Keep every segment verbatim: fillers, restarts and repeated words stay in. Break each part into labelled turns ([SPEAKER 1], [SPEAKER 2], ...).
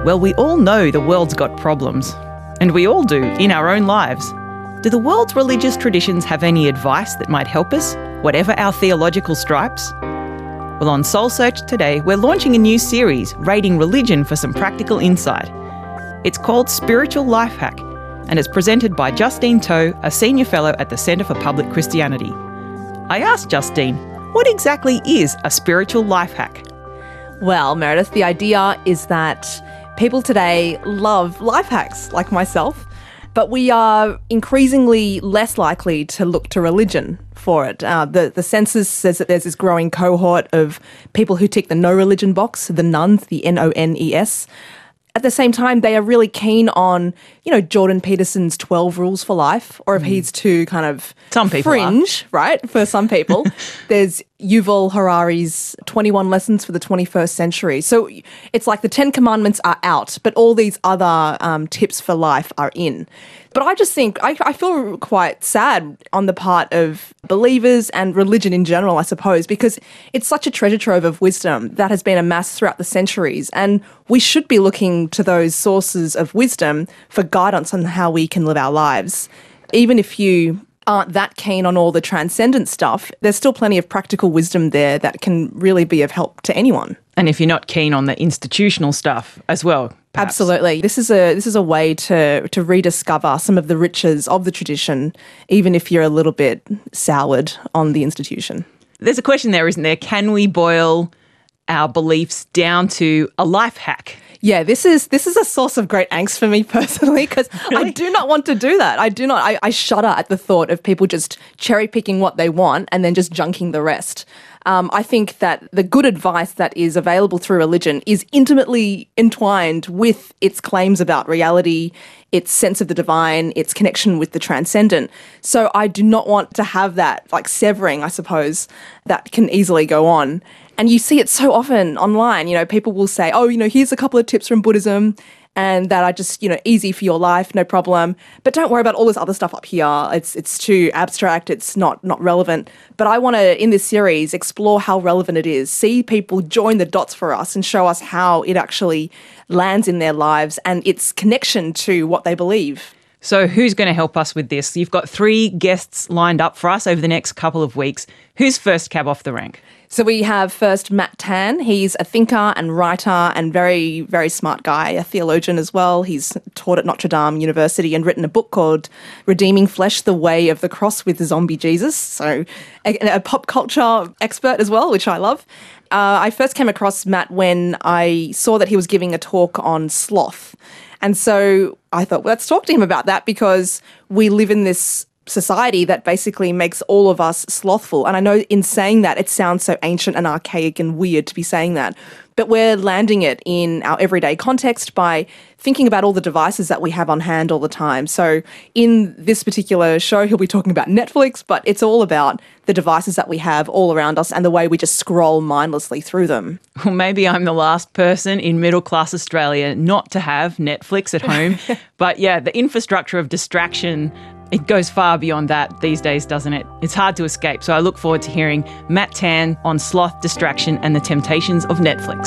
[SPEAKER 1] Well, we all know the world's got problems, and we all do in our own lives. Do the world's religious traditions have any advice that might help us, whatever our theological stripes? Well, on Soul Search today, we're launching a new series rating religion for some practical insight. It's called Spiritual Life Hack, and it's presented by Justine To, a senior fellow at the Centre for Public Christianity. I asked Justine, what exactly is a spiritual life hack?
[SPEAKER 2] Well, Meredith, the idea is that people today love life hacks, like myself, but we are increasingly less likely to look to religion for it. Uh, the, the census says that there's this growing cohort of people who tick the no religion box, the nones, the N O N E S. At the same time, they are really keen on, you know, Jordan Peterson's twelve rules for life, or if mm. he's too kind of
[SPEAKER 1] some people
[SPEAKER 2] fringe, are. right, for some people, there's Yuval Harari's twenty-one Lessons for the twenty-first Century. So it's like the Ten Commandments are out, but all these other um, tips for life are in. But I just think, I, I feel quite sad on the part of believers and religion in general, I suppose, because it's such a treasure trove of wisdom that has been amassed throughout the centuries. And we should be looking to those sources of wisdom for guidance on how we can live our lives. Even if you aren't that keen on all the transcendent stuff, there's still plenty of practical wisdom there that can really be of help to anyone.
[SPEAKER 1] And if you're not keen on the institutional stuff as well, perhaps.
[SPEAKER 2] Absolutely. This is a this is a way to to rediscover some of the riches of the tradition, even if you're a little bit soured on the institution.
[SPEAKER 1] There's a question there, isn't there? Can we boil our beliefs down to a life hack?
[SPEAKER 2] Yeah, this is this is a source of great angst for me personally, because really? I do not want to do that. I do not. I, I shudder at the thought of people just cherry picking what they want and then just junking the rest. Um, I think that the good advice that is available through religion is intimately entwined with its claims about reality, its sense of the divine, its connection with the transcendent. So I do not want to have that, like, severing, I suppose, that can easily go on. And you see it so often online. You know, people will say, oh, you know, here's a couple of tips from Buddhism and that are just, you know, easy for your life, no problem. But don't worry about all this other stuff up here. It's it's too abstract. It's not not relevant. But I want to, in this series, explore how relevant it is, see people join the dots for us and show us how it actually lands in their lives and its connection to what they believe.
[SPEAKER 1] So who's going to help us with this? You've got three guests lined up for us over the next couple of weeks. Who's first cab off the rank?
[SPEAKER 2] So we have first Matt Tan. He's a thinker and writer and very, very smart guy, a theologian as well. He's taught at Notre Dame University and written a book called Redeeming Flesh, The Way of the Cross with the Zombie Jesus. So a, a pop culture expert as well, which I love. Uh, I first came across Matt when I saw that he was giving a talk on sloth. And so I thought, well, let's talk to him about that, because we live in this society that basically makes all of us slothful. And I know in saying that, it sounds so ancient and archaic and weird to be saying that, but we're landing it in our everyday context by thinking about all the devices that we have on hand all the time. So in this particular show, he'll be talking about Netflix, but it's all about the devices that we have all around us and the way we just scroll mindlessly through them.
[SPEAKER 1] Well, maybe I'm the last person in middle-class Australia not to have Netflix at home. But yeah, the infrastructure of distraction, it goes far beyond that these days, doesn't it? It's hard to escape. So I look forward to hearing Matt Tan on sloth, distraction, and the temptations of Netflix.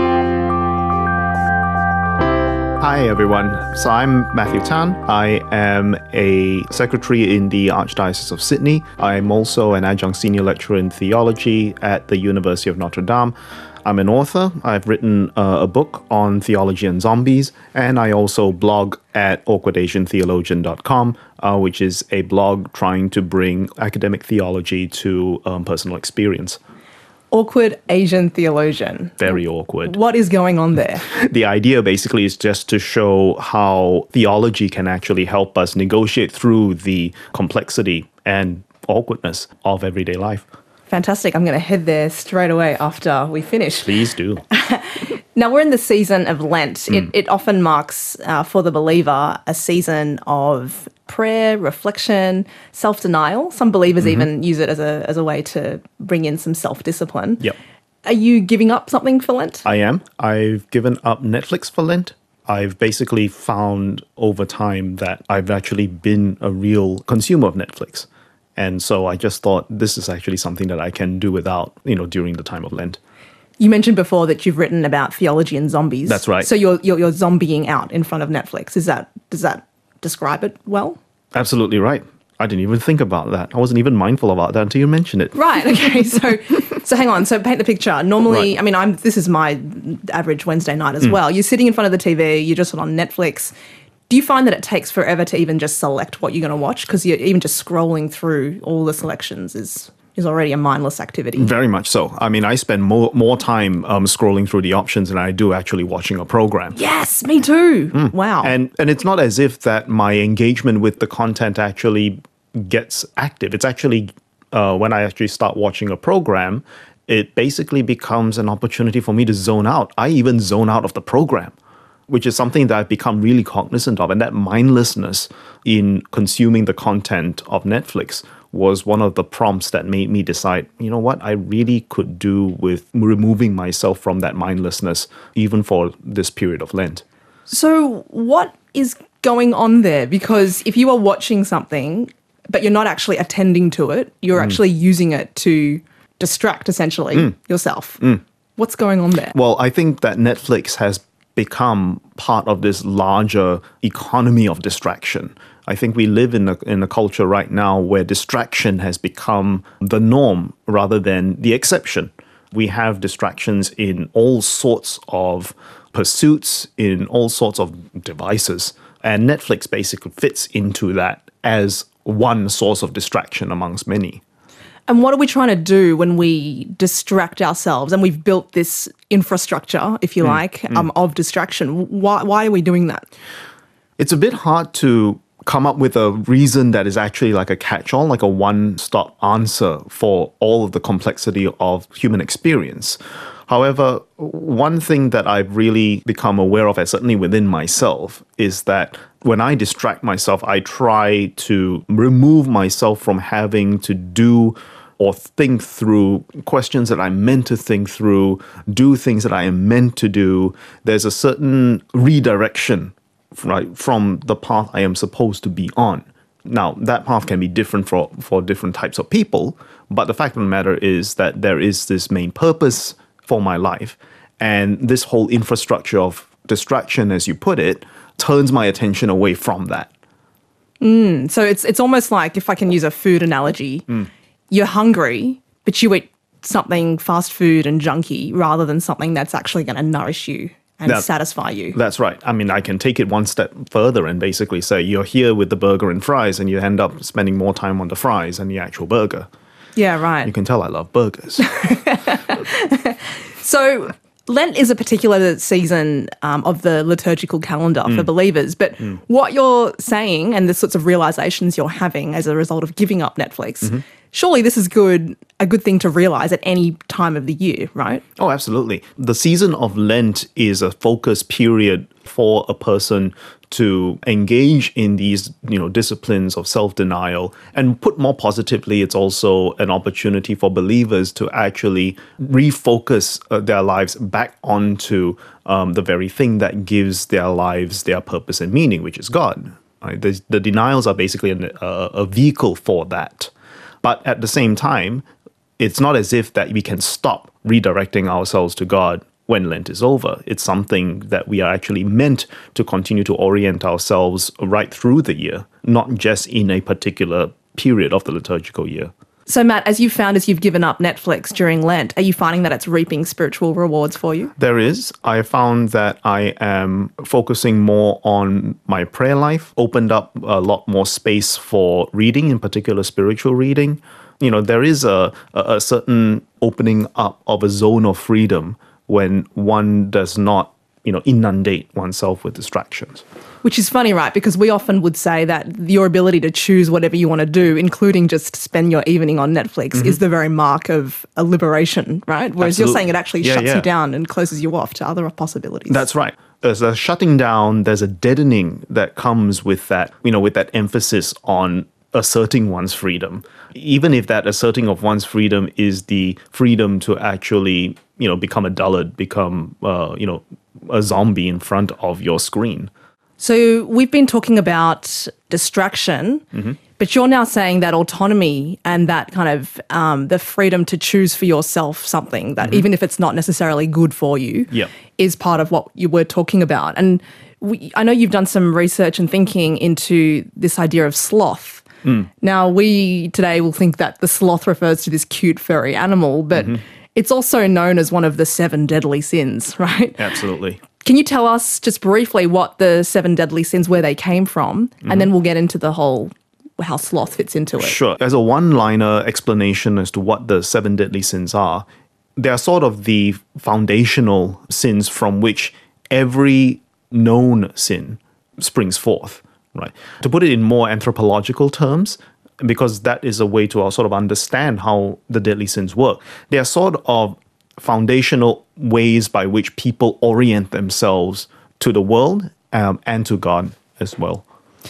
[SPEAKER 3] Hi, everyone. So I'm Matthew Tan. I am a secretary in the Archdiocese of Sydney. I'm also an adjunct senior lecturer in theology at the University of Notre Dame. I'm an author. I've written uh, a book on theology and zombies, and I also blog at awkward asian theologian dot com, uh, which is a blog trying to bring academic theology to um, personal experience.
[SPEAKER 2] Awkward Asian theologian.
[SPEAKER 3] Very awkward.
[SPEAKER 2] What is going on there?
[SPEAKER 3] The idea basically is just to show how theology can actually help us negotiate through the complexity and awkwardness of everyday life.
[SPEAKER 2] Fantastic. I'm going to head there straight away after we finish.
[SPEAKER 3] Please do.
[SPEAKER 2] Now, we're in the season of Lent. Mm. It, it often marks, uh, for the believer, a season of prayer, reflection, self-denial. Some believers mm-hmm. even use it as a as a way to bring in some self-discipline.
[SPEAKER 3] Yep.
[SPEAKER 2] Are you giving up something for Lent?
[SPEAKER 3] I am. I've given up Netflix for Lent. I've basically found over time that I've actually been a real consumer of Netflix. And so I just thought this is actually something that I can do without, you know, during the time of Lent.
[SPEAKER 2] You mentioned before that you've written about theology and zombies.
[SPEAKER 3] That's right.
[SPEAKER 2] So you're, you're, you're zombieing out in front of Netflix. Is that, does that describe it well?
[SPEAKER 3] Absolutely right. I didn't even think about that. I wasn't even mindful about that until you mentioned it.
[SPEAKER 2] Right. Okay. So, so hang on. So paint the picture. Normally,
[SPEAKER 3] Right.
[SPEAKER 2] I mean, I'm. This is my average Wednesday night as well. You're sitting in front of the T V. You're just on Netflix. Do you find that it takes forever to even just select what you're going to watch? Because you're even just scrolling through all the selections is is already a mindless activity.
[SPEAKER 3] Very much so. I mean, I spend more more time um, scrolling through the options than I do actually watching a program.
[SPEAKER 2] Yes, me too. Wow.
[SPEAKER 3] And and it's not as if that my engagement with the content actually gets active. It's actually uh, when I actually start watching a program, it basically becomes an opportunity for me to zone out. I even zone out of the program, which is something that I've become really cognizant of. And that mindlessness in consuming the content of Netflix was one of the prompts that made me decide, you know what, I really could do with removing myself from that mindlessness, even for this period of Lent.
[SPEAKER 2] So what is going on there? Because if you are watching something, but you're not actually attending to it, you're
[SPEAKER 3] Mm.
[SPEAKER 2] actually using it to distract, essentially,
[SPEAKER 3] Mm.
[SPEAKER 2] yourself.
[SPEAKER 3] Mm.
[SPEAKER 2] What's going on there?
[SPEAKER 3] Well, I think that Netflix has become part of this larger economy of distraction. I think we live in a, in a culture right now where distraction has become the norm rather than the exception. We have distractions in all sorts of pursuits, in all sorts of devices. And Netflix basically fits into that as one source of distraction amongst many.
[SPEAKER 2] And what are we trying to do when we distract ourselves? And we've built this infrastructure, if you like, um, of distraction. Why, why are we doing that?
[SPEAKER 3] It's a bit hard to come up with a reason that is actually like a catch-all, like a one-stop answer for all of the complexity of human experience. However, one thing that I've really become aware of, and certainly within myself, is that when I distract myself, I try to remove myself from having to do or think through questions that I'm meant to think through, do things that I am meant to do. There's a certain redirection, right, from the path I am supposed to be on. Now, that path can be different for, for different types of people, but the fact of the matter is that there is this main purpose for my life, and this whole infrastructure of distraction, as you put it, turns my attention away from that.
[SPEAKER 2] Mm, so it's it's almost like, if I can use a food analogy,
[SPEAKER 3] Mm.
[SPEAKER 2] you're hungry, but you eat something fast food and junky rather than something that's actually going to nourish you and
[SPEAKER 3] That-
[SPEAKER 2] satisfy you.
[SPEAKER 3] That's right. I mean, I can take it one step further and basically say you're here with the burger and fries, and you end up spending more time on the fries than the actual burger.
[SPEAKER 2] Yeah, right.
[SPEAKER 3] You can tell I love burgers.
[SPEAKER 2] So Lent is a particular season um, of the liturgical calendar for believers, but what you're saying and the sorts of realizations you're having as a result of giving up Netflix, surely this is good, a good thing to realize at any time of the year, right?
[SPEAKER 3] Oh, absolutely. The season of Lent is a focus period for a person to engage in these, you know, disciplines of self-denial. And put more positively, it's also an opportunity for believers to actually refocus uh, their lives back onto um, the very thing that gives their lives their purpose and meaning, which is God. Right? The, the denials are basically an, a, a vehicle for that. But at the same time, it's not as if that we can stop redirecting ourselves to God when Lent is over. It's something that we are actually meant to continue to orient ourselves right through the year, not just in a particular period of the liturgical year.
[SPEAKER 2] So Matt, as you've found as you've given up Netflix during Lent, are you finding that it's reaping spiritual rewards for you?
[SPEAKER 3] There is. I found that I am focusing more on my prayer life, opened up a lot more space for reading, in particular spiritual reading. You know, there is a, a, a certain opening up of a zone of freedom when one does not, you know, inundate oneself with distractions.
[SPEAKER 2] Which is funny, right? Because we often would say that your ability to choose whatever you want to do, including just spend your evening on Netflix, mm-hmm. is the very mark of a liberation, right? Whereas
[SPEAKER 3] Absolutely.
[SPEAKER 2] You're saying it actually
[SPEAKER 3] Yeah,
[SPEAKER 2] shuts
[SPEAKER 3] yeah.
[SPEAKER 2] you down and closes you off to other possibilities.
[SPEAKER 3] That's right. There's a shutting down, there's a deadening that comes with that, you know, with that emphasis on asserting one's freedom. Even if that asserting of one's freedom is the freedom to actually, you know, become a dullard, become, uh, you know, a zombie in front of your screen.
[SPEAKER 2] So we've been talking about distraction, mm-hmm. But you're now saying that autonomy and that kind of um, the freedom to choose for yourself something that, mm-hmm. even if it's not necessarily good for you,
[SPEAKER 3] yeah.
[SPEAKER 2] is part of what you were talking about. And we, I know you've done some research and thinking into this idea of sloth.
[SPEAKER 3] Mm.
[SPEAKER 2] Now, we today will think that the sloth refers to this cute furry animal, but mm-hmm. it's also known as one of the seven deadly sins, right?
[SPEAKER 3] Absolutely.
[SPEAKER 2] Can you tell us just briefly what the seven deadly sins, where they came from, mm-hmm. and then we'll get into the whole how sloth fits into it?
[SPEAKER 3] Sure. As a one-liner explanation as to what the seven deadly sins are, they are sort of the foundational sins from which every known sin springs forth, right? To put it in more anthropological terms, because that is a way to sort of understand how the deadly sins work, they are sort of foundational ways by which people orient themselves to the world um, and to God as well.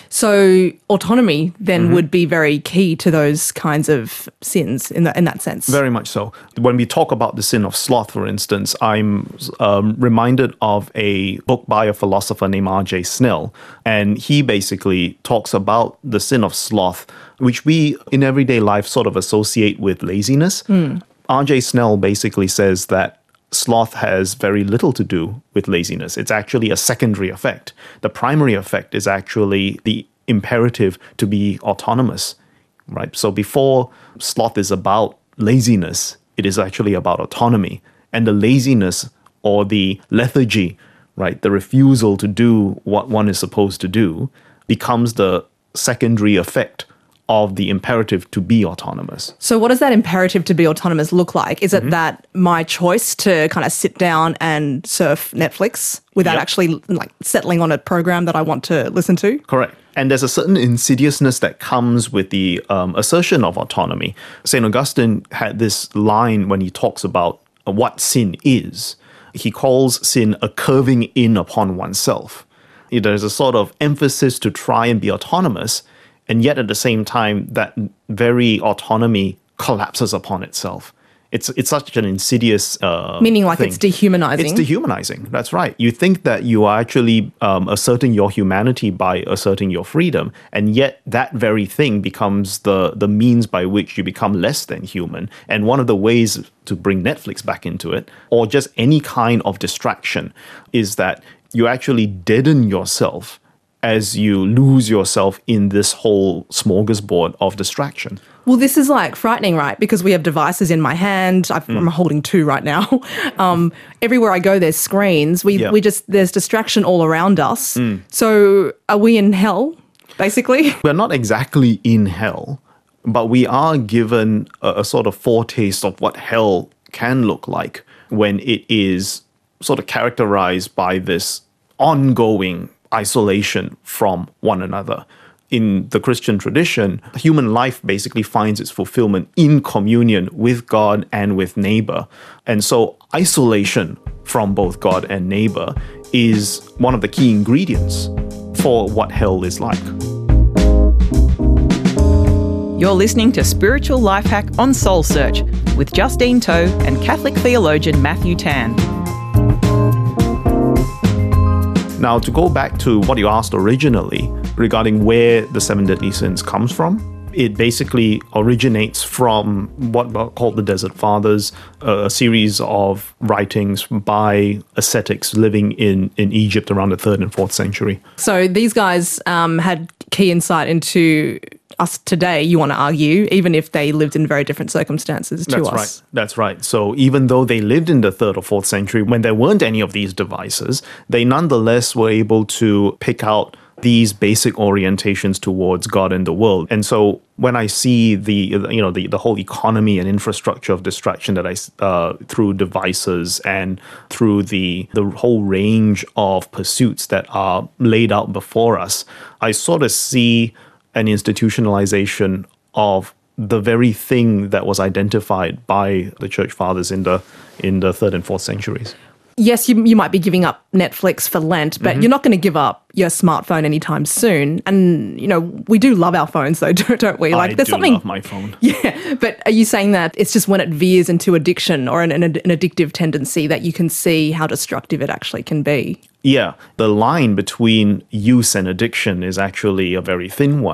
[SPEAKER 2] So autonomy then
[SPEAKER 3] mm-hmm.
[SPEAKER 2] would be very key to those kinds of sins in that in that sense.
[SPEAKER 3] Very much so. When we talk about the sin of sloth, for instance, I'm um, reminded of a book by a philosopher named R J Snell, and he basically talks about the sin of sloth, which we in everyday life sort of associate with laziness.
[SPEAKER 2] Mm.
[SPEAKER 3] R J Snell basically says that sloth has very little to do with laziness. It's actually a secondary effect. The primary effect is actually the imperative to be autonomous, right? So before sloth is about laziness, it is actually about autonomy. And the laziness or the lethargy, right, the refusal to do what one is supposed to do, becomes the secondary effect of the imperative to be autonomous.
[SPEAKER 2] So what does that imperative to be autonomous look like? Is it
[SPEAKER 3] mm-hmm.
[SPEAKER 2] that my choice to kind of sit down and surf Netflix without
[SPEAKER 3] yep.
[SPEAKER 2] actually like settling on a program that I want to listen to?
[SPEAKER 3] Correct. And there's a certain insidiousness that comes with the um, assertion of autonomy. Saint Augustine had this line when he talks about what sin is. He calls sin a curving in upon oneself. There's a sort of emphasis to try and be autonomous, and yet at the same time, that very autonomy collapses upon itself. It's it's such an insidious uh,
[SPEAKER 2] Meaning like
[SPEAKER 3] thing.
[SPEAKER 2] It's dehumanizing.
[SPEAKER 3] It's dehumanizing. That's right. You think that you are actually um, asserting your humanity by asserting your freedom, and yet that very thing becomes the, the means by which you become less than human. And one of the ways to bring Netflix back into it, or just any kind of distraction, is that you actually deaden yourself as you lose yourself in this whole smorgasbord of distraction.
[SPEAKER 2] Well, this is like frightening, right? Because we have devices in my hand. I've, mm. I'm holding two right now. Um, everywhere I go, there's screens. We
[SPEAKER 3] yeah.
[SPEAKER 2] we just there's distraction all around us.
[SPEAKER 3] Mm.
[SPEAKER 2] So are we in hell, basically?
[SPEAKER 3] We're not exactly in hell, but we are given a, a sort of foretaste of what hell can look like when it is sort of characterized by this ongoing isolation from one another. In the Christian tradition, human life basically finds its fulfillment in communion with God and with neighbor. And so isolation from both God and neighbor is one of the key ingredients for what hell is like.
[SPEAKER 1] You're listening to Spiritual Life Hack on Soul Search with Justine To and Catholic theologian Matthew Tan.
[SPEAKER 3] Now, to go back to what you asked originally regarding where the seven deadly sins comes from, it basically originates from what are called the Desert Fathers, a series of writings by ascetics living in, in Egypt around the third and fourth century.
[SPEAKER 2] So these guys um, had key insight into us today, you want to argue, even if they lived in very different circumstances to
[SPEAKER 3] That's
[SPEAKER 2] us.
[SPEAKER 3] Right. That's right. So even though they lived in the third or fourth century, when there weren't any of these devices, they nonetheless were able to pick out these basic orientations towards God and the world. And so when I see the you know the, the whole economy and infrastructure of distraction that I uh, through devices and through the the whole range of pursuits that are laid out before us, I sort of see an institutionalization of the very thing that was identified by the church fathers in the in the third and fourth centuries.
[SPEAKER 2] Yes, you, you might be giving up Netflix for Lent, but mm-hmm. you're not going to give up your smartphone anytime soon. And, you know, we do love our phones though, don't we?
[SPEAKER 3] Like, I there's do something, love my phone.
[SPEAKER 2] Yeah, but are you saying that it's just when it veers into addiction or an, an, an addictive tendency that you can see how destructive it actually can be?
[SPEAKER 3] Yeah, the line between use and addiction is actually a very thin one.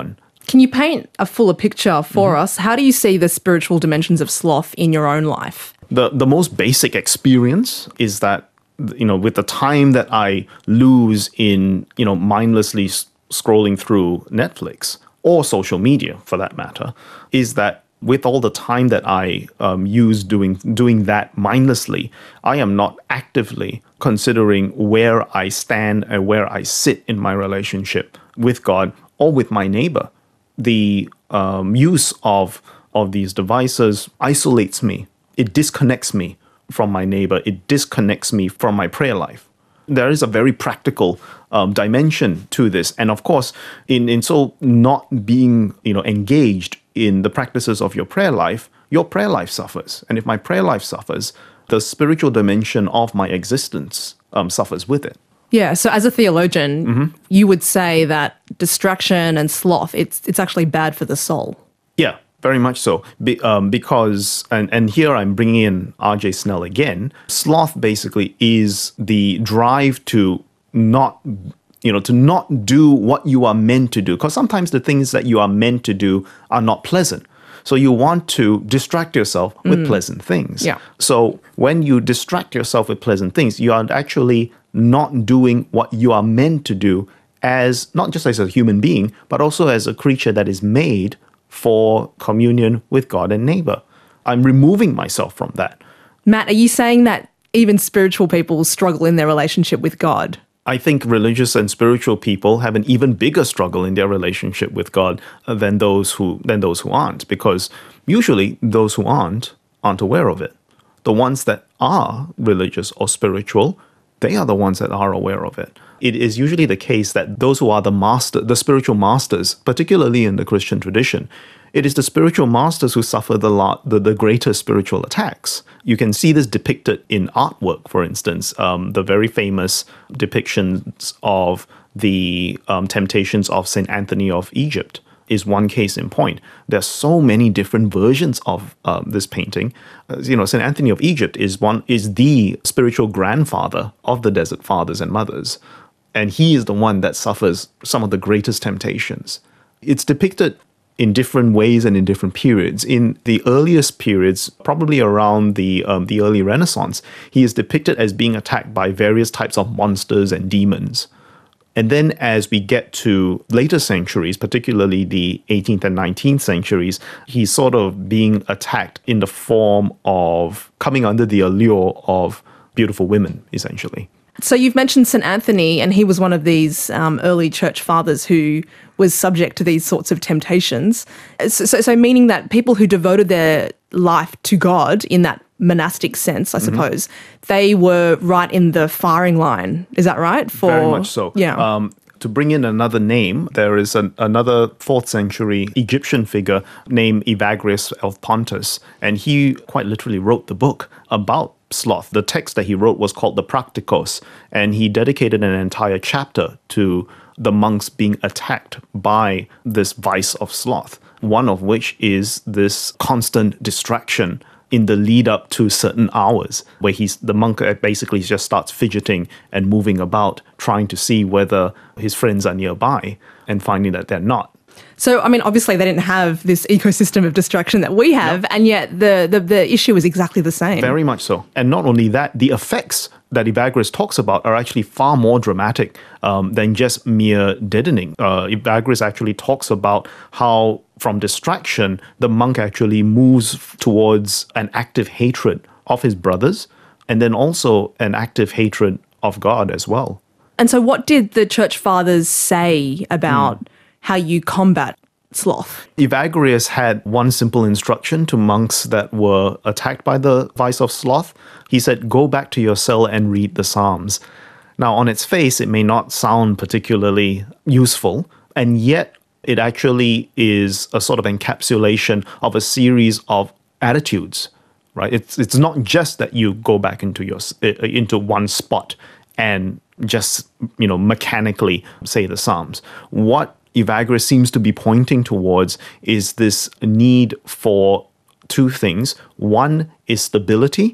[SPEAKER 2] Can you paint a fuller picture for mm-hmm. us? How do you see the spiritual dimensions of sloth in your own life?
[SPEAKER 3] The the most basic experience is that, you know, with the time that I lose in, you know, mindlessly s- scrolling through Netflix or social media for that matter, is that with all the time that I um, use doing doing that mindlessly, I am not actively considering where I stand and where I sit in my relationship with God or with my neighbor. The um, use of of these devices isolates me. It disconnects me from my neighbor. It disconnects me from my prayer life. There is a very practical um, dimension to this, and of course, in in so not being, you know, engaged in the practices of your prayer life, your prayer life suffers. And if my prayer life suffers, the spiritual dimension of my existence um, suffers with it.
[SPEAKER 2] Yeah, so as a theologian, mm-hmm. you would say that distraction and sloth, it's it's actually bad for the soul.
[SPEAKER 3] Yeah, very much so. Be, um, because, and, and here I'm bringing in R J Snell again, sloth basically is the drive to not you know, to not do what you are meant to do. Because sometimes the things that you are meant to do are not pleasant. So you want to distract yourself with mm. pleasant things.
[SPEAKER 2] Yeah.
[SPEAKER 3] So when you distract yourself with pleasant things, you are actually not doing what you are meant to do as, not just as a human being, but also as a creature that is made for communion with God and neighbor. I'm removing myself from that.
[SPEAKER 2] Matt, are you saying that even spiritual people struggle in their relationship with God?
[SPEAKER 3] I think religious and spiritual people have an even bigger struggle in their relationship with God than those who than those who aren't, because usually those who aren't aren't aware of it. The ones that are religious or spiritual, they are the ones that are aware of it. It is usually the case that those who are the master, the spiritual masters, particularly in the Christian tradition, it is the spiritual masters who suffer the, la- the the greatest spiritual attacks. You can see this depicted in artwork, for instance. Um, the very famous depictions of the um, temptations of Saint Anthony of Egypt is one case in point. There are so many different versions of uh, this painting. Uh, you know, Saint Anthony of Egypt is one is the spiritual grandfather of the Desert Fathers and Mothers, and he is the one that suffers some of the greatest temptations. It's depicted in different ways and in different periods. In the earliest periods, probably around the um, the early Renaissance, he is depicted as being attacked by various types of monsters and demons. And then as we get to later centuries, particularly the eighteenth and nineteenth centuries, he's sort of being attacked in the form of coming under the allure of beautiful women, essentially.
[SPEAKER 2] So you've mentioned Saint Anthony, and he was one of these um, early church fathers who was subject to these sorts of temptations. So, so, so meaning that people who devoted their life to God in that monastic sense, I suppose, mm-hmm. they were right in the firing line. Is that right?
[SPEAKER 3] For, Very much so.
[SPEAKER 2] Yeah.
[SPEAKER 3] Um, to bring in another name, there is an, another fourth century Egyptian figure named Evagrius of Pontus, and he quite literally wrote the book about sloth. The text that he wrote was called the Practicos, and he dedicated an entire chapter to the monks being attacked by this vice of sloth, one of which is this constant distraction in the lead up to certain hours, where he's the monk basically just starts fidgeting and moving about, trying to see whether his friends are nearby, and finding that they're not.
[SPEAKER 2] So, I mean, obviously they didn't have this ecosystem of distraction that we have, yep. and yet the, the, the issue is exactly the same.
[SPEAKER 3] Very much so. And not only that, the effects that Evagrius talks about are actually far more dramatic um, than just mere deadening. Uh, Evagrius actually talks about how, from distraction, the monk actually moves towards an active hatred of his brothers, and then also an active hatred of God as well.
[SPEAKER 2] And so what did the church fathers say about... Mm. how you combat sloth?
[SPEAKER 3] Evagrius had one simple instruction to monks that were attacked by the vice of sloth. He said, go back to your cell and read the Psalms. Now, on its face, it may not sound particularly useful, and yet it actually is a sort of encapsulation of a series of attitudes, right? It's it's not just that you go back into your into one spot and just, you know, mechanically say the Psalms. What Evagrius seems to be pointing towards is this need for two things. One is stability,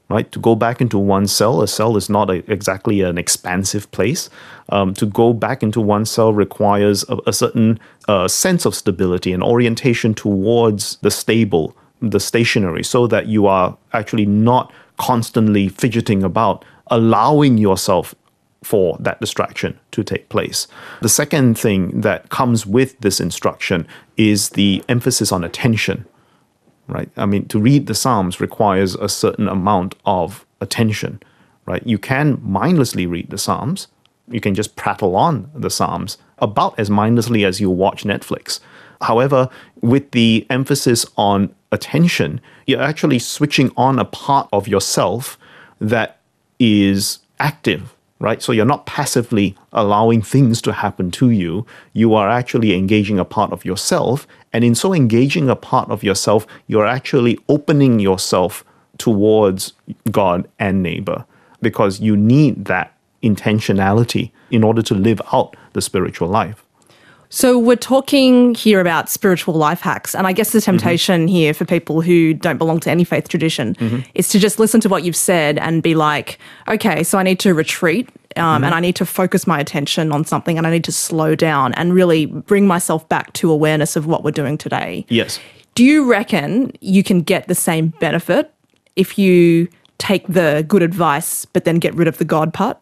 [SPEAKER 3] right? To go back into one cell, a cell is not a, exactly an expansive place. Um, to go back into one cell requires a, a certain uh, sense of stability and orientation towards the stable, the stationary, so that you are actually not constantly fidgeting about, allowing yourself for that distraction to take place. The second thing that comes with this instruction is the emphasis on attention, right? I mean, to read the Psalms requires a certain amount of attention, right? You can mindlessly read the Psalms. You can just prattle on the Psalms about as mindlessly as you watch Netflix. However, with the emphasis on attention, you're actually switching on a part of yourself that is active, right? So you're not passively allowing things to happen to you. You are actually engaging a part of yourself. And in so engaging a part of yourself, you're actually opening yourself towards God and neighbor, because you need that intentionality in order to live out the spiritual life.
[SPEAKER 2] So we're talking here about spiritual life hacks, and I guess the temptation mm-hmm. here for people who don't belong to any faith tradition mm-hmm. is to just listen to what you've said and be like, okay, so I need to retreat um, mm-hmm. and I need to focus my attention on something, and I need to slow down and really bring myself back to awareness of what we're doing today.
[SPEAKER 3] Yes.
[SPEAKER 2] Do you reckon you can get the same benefit if you take the good advice but then get rid of the God part?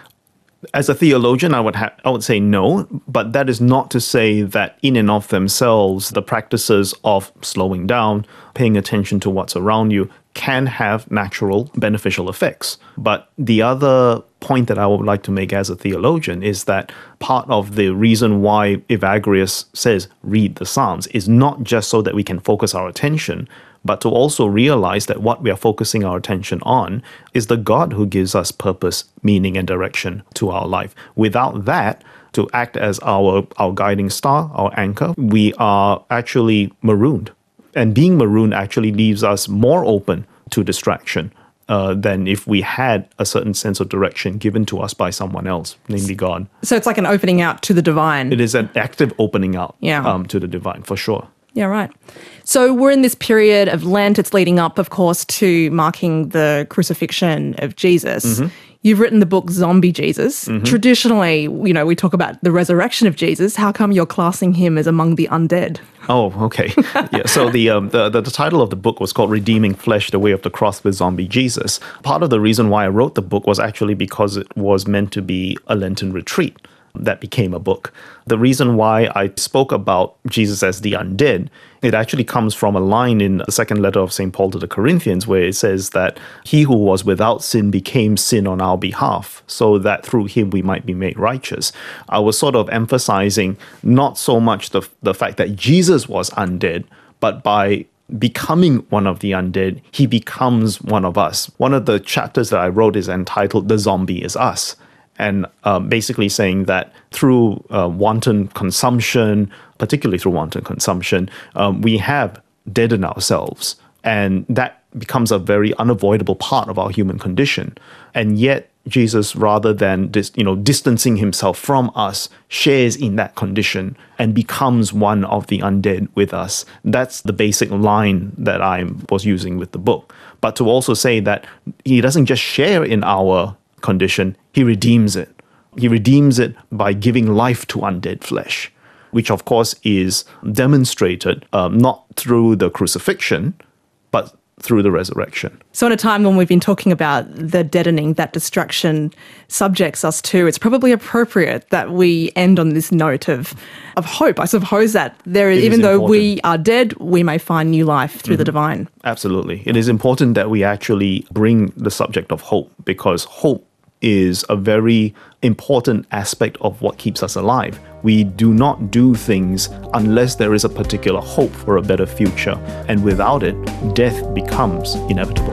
[SPEAKER 3] As a theologian, I would ha- I would say no, but that is not to say that in and of themselves, the practices of slowing down, paying attention to what's around you, can have natural beneficial effects. But the other point that I would like to make as a theologian is that part of the reason why Evagrius says read the Psalms is not just so that we can focus our attention, but to also realize that what we are focusing our attention on is the God who gives us purpose, meaning, and direction to our life. Without that, to act as our, our guiding star, our anchor, we are actually marooned. And being marooned actually leaves us more open to distraction uh, than if we had a certain sense of direction given to us by someone else, namely God.
[SPEAKER 2] So it's like an opening out to the divine.
[SPEAKER 3] It is an active opening out
[SPEAKER 2] yeah.
[SPEAKER 3] um, to the divine, for sure.
[SPEAKER 2] Yeah, right. So we're in this period of Lent. It's leading up, of course, to marking the crucifixion of Jesus. Mm-hmm. You've written the book Zombie Jesus. Mm-hmm. Traditionally, you know, we talk about the resurrection of Jesus. How come you're classing him as among the undead?
[SPEAKER 3] Oh, okay. Yeah. So the, um, the the the title of the book was called Redeeming Flesh: The Way of the Cross with Zombie Jesus. Part of the reason why I wrote the book was actually because it was meant to be a Lenten retreat that became a book. The reason why I spoke about Jesus as the undead, it actually comes from a line in the second letter of Saint Paul to the Corinthians, where it says that he who was without sin became sin on our behalf, so that through him we might be made righteous. I was sort of emphasizing not so much the, the fact that Jesus was undead, but by becoming one of the undead, he becomes one of us. One of the chapters that I wrote is entitled The Zombie is Us. And um, basically saying that through uh, wanton consumption, particularly through wanton consumption, um, we have deadened ourselves. And that becomes a very unavoidable part of our human condition. And yet, Jesus, rather than dis- you know, distancing himself from us, shares in that condition and becomes one of the undead with us. That's the basic line that I was using with the book. But to also say that he doesn't just share in our condition, he redeems it. He redeems it by giving life to undead flesh, which of course is demonstrated um, not through the crucifixion, but through the resurrection.
[SPEAKER 2] So in a time when we've been talking about the deadening that distraction subjects us to, it's probably appropriate that we end on this note of of hope. I suppose that there is, even though we are dead, we may find new life through mm-hmm. the divine.
[SPEAKER 3] Absolutely. It is important that we actually bring the subject of hope, because hope is a very important aspect of what keeps us alive. We do not do things unless there is a particular hope for a better future, and without it, death becomes inevitable.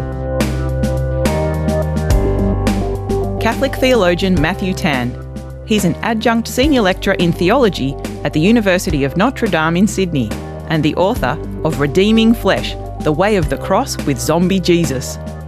[SPEAKER 1] Catholic theologian Matthew Tan. He's an adjunct senior lecturer in theology at the University of Notre Dame in Sydney and the author of Redeeming Flesh: The Way of the Cross with Zombie Jesus.